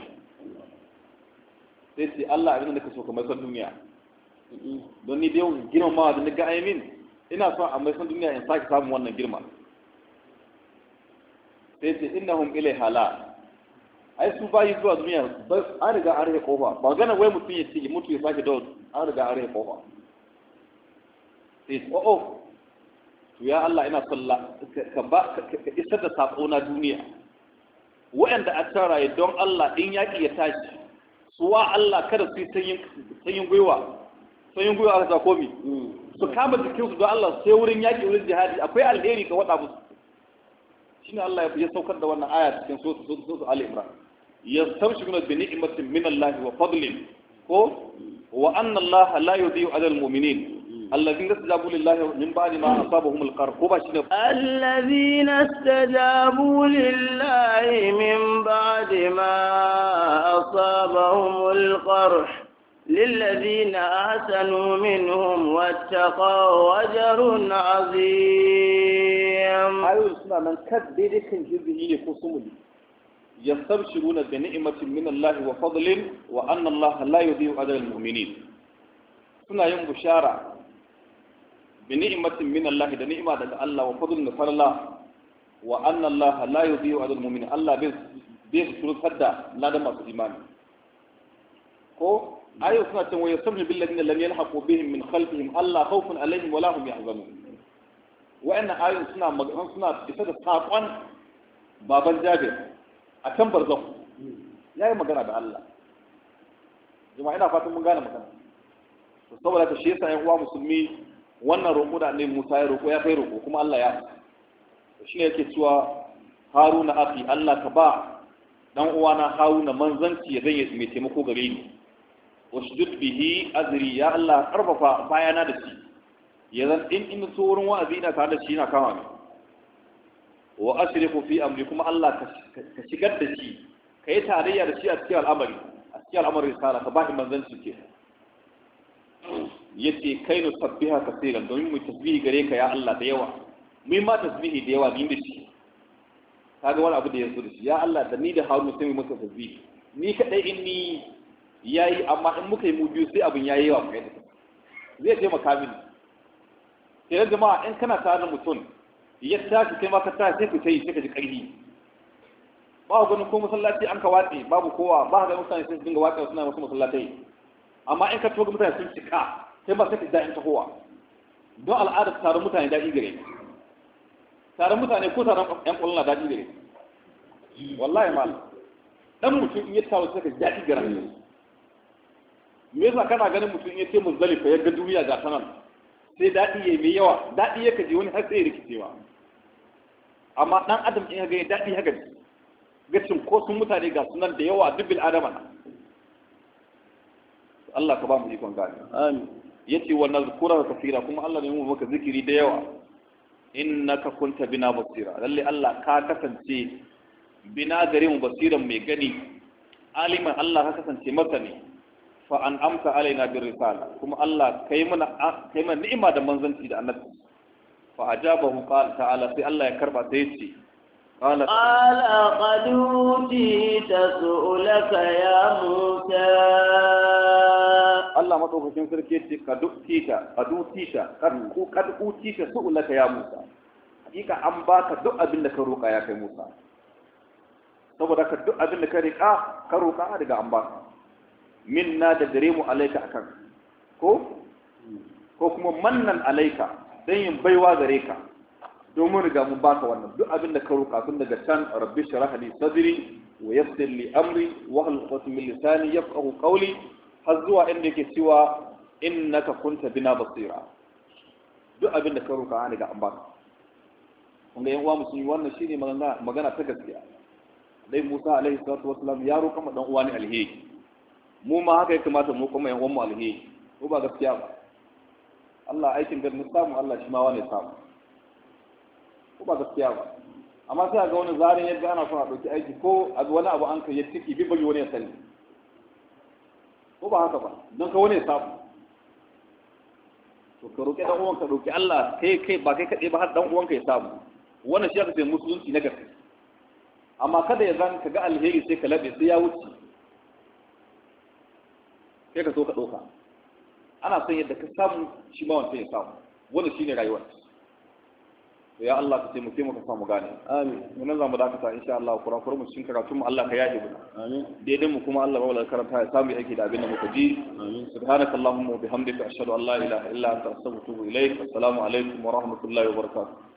sai Allah abin da ka so kamar san duniya don ni da yawan girmamawa da naga aimin ina son a mai san duniya in sake samun wannan girma sai innahum ilaiha la ai su bayi zuwa duniya ba an riga an rage kofa ba gana wai mutum ya ce mutu ya sake dawo an riga an rage kofa sai to ya Allah ina son ka isar da sako na duniya waɗanda a tara don Allah in yaƙi ya tashi suwa Allah kada su yi sanyin gwiwa aka zakomi su kama jikinsu don Allah sai wurin yaƙi wurin jihadi akwai alheri ka waɗa musu shine Allah ya saukar da wannan aya cikin sura al-Imran yastabshiruna bi ni'matin min Allah wa fadlin ko wa anna Allah la yudhi'u ajra al-mu'minin الذين استجابوا لله من بعد ما أصابهم القرح الذين استجابوا لله من بعد ما أصابهم القرح للذين أحسنوا منهم واتقوا أجر عظيم أيوة اسمع من كذب كان جزئي يقسم يستبشرون بنعمة من الله وفضل وأن الله لا يضيع أجر المؤمنين سنة يوم بشارة بنعمة من الله ده نعمة ده الله وفضل من الله وأن الله لا يضيع أجر المؤمنين الله بيس سلوك هذا لا دم إيمان ko ayo suna cewa yasabbu bil ladina lam yalhaqu bihim min khalfihim alla khawfun alaihim wa la hum yahzanun wa'anna ayo suna isa da sakon baban Jabir akan barzakh yayi magana da Allah jama'a ina fatan mun gane magana to saboda ka shi yasa ƴan uwa musulmi wannan roƙo da annabi Musa ya roƙo ya kai roƙo kuma Allah ya shi ne yake cewa Haruna akhi Allah ka ba dan uwana Haruna manzanci ya zai mai taimako gare ni wasjud bihi azri ya Allah karfafa bayana da shi ya zan in so wurin wa'azi ina tare da shi ina kama ni wa asrifu fi amri kuma Allah ka shigar da shi ka yi tarayya da shi a cikin al'amari risala ka ba shi manzanci ke yace kai no sabbiha kaseeran domin mu tasbihi gare ka ya Allah da yawa mu ma tasbihi da yawa din da shi kaga wani abu da yanzu da shi ya Allah da ni da Harun sai mu masa tasbihi ni kadai in ni yayi amma in muka yi mu biyu sai abin yayi yawa kai zai taimaka mini sai jama'a in kana tare da mutum ya tashi kai ma ka tashi sai ku tayi sai ka ji karfi ba ku ganin ko masallaci an ka watsi babu kowa ba ga mutane sai su dinga watsa suna wasu masallatai amma in ka toga mutane sun cika sai ba sai ka daɗin tahowa don al'adar taron mutane daɗi gare taron mutane ko taron ƴan ƙwallon na daɗi gare wallahi ma ɗan mutum in ya taro sai ka daɗi gare me yasa kana ganin mutum in ya ce Muzdalifa ya ga duniya ga sanan sai daɗi ya mai yawa daɗi ya kaji wani har sai ya rikicewa amma ɗan adam in ya ga daɗi haka ji ga cinkoson mutane ga sunan da yawa duk bil adama na Allah ka ba mu ikon gane amin yace wa nazkura kaseera kuma Allah ne mu maka zikiri da yawa innaka kunta bina basira lalle Allah ka kasance bina gare mu basiran mai gani aliman Allah ka kasance masani fa an amsa alaina bir risala kuma Allah kai mana ni'ima da manzanci da annabi fa ajabahu qala ta'ala sai Allah ya karba sai yace qala qad utita su'laka ya Musa Allah madaukakin sarki yace kad utita su'laka ya Musa hakika an baka duk abin da ka roka ya kai Musa saboda ka duk abin da ka roka daga an baka minna da gare mu alaika akan ko kuma mannan alaika dan yin baiwa gare ka domin riga mun baka wannan duk abin da ka roka tun daga can rabbi shrah li sadri wa yassir li amri wa hlul 'uqdatam min lisani yafqahu qawli har zuwa inda yake cewa innaka kunta bina basira duk abin da ka roka an riga an baka kun ga yan uwa musulmi wannan shine magana ta gaskiya dai Musa alaihi salatu wassalam ya roka ma dan uwa ne alheri mu ma haka ya kamata mu kuma yan uwan mu alheri ko ba gaskiya ba Allah aikin da mun samu Allah shi ma wani samu ko ba gaskiya ba amma sai ga wani zarin yadda ana so a dauki aiki ko a wani abu an kai ya tiki bi bai wani ya sani ko ba haka ba don ka wani ya samu to ka roƙi dan uwanka roƙi Allah kai ba kai kaɗai ba har dan uwanka ya samu wannan shi aka ce musulunci na gaske amma kada ya zan ka ga alheri sai ka labe sai ya wuce sai ka so ka ɗauka ana son yadda ka samu shi ma wancan ya samu wannan shine rayuwar to ya Allah ka taimake mu ka samu gane amin mun zamu dakata insha Allah kuran mu cikin karatu mu Allah ka yaje mu amin daidai mu kuma Allah ba karanta ya samu yake da abin da muka ji amin subhanakallahumma wa bihamdika ashhadu an la ilaha illa anta astaghfiruka wa atubu ilaik assalamu alaikum wa rahmatullahi wa barakatuh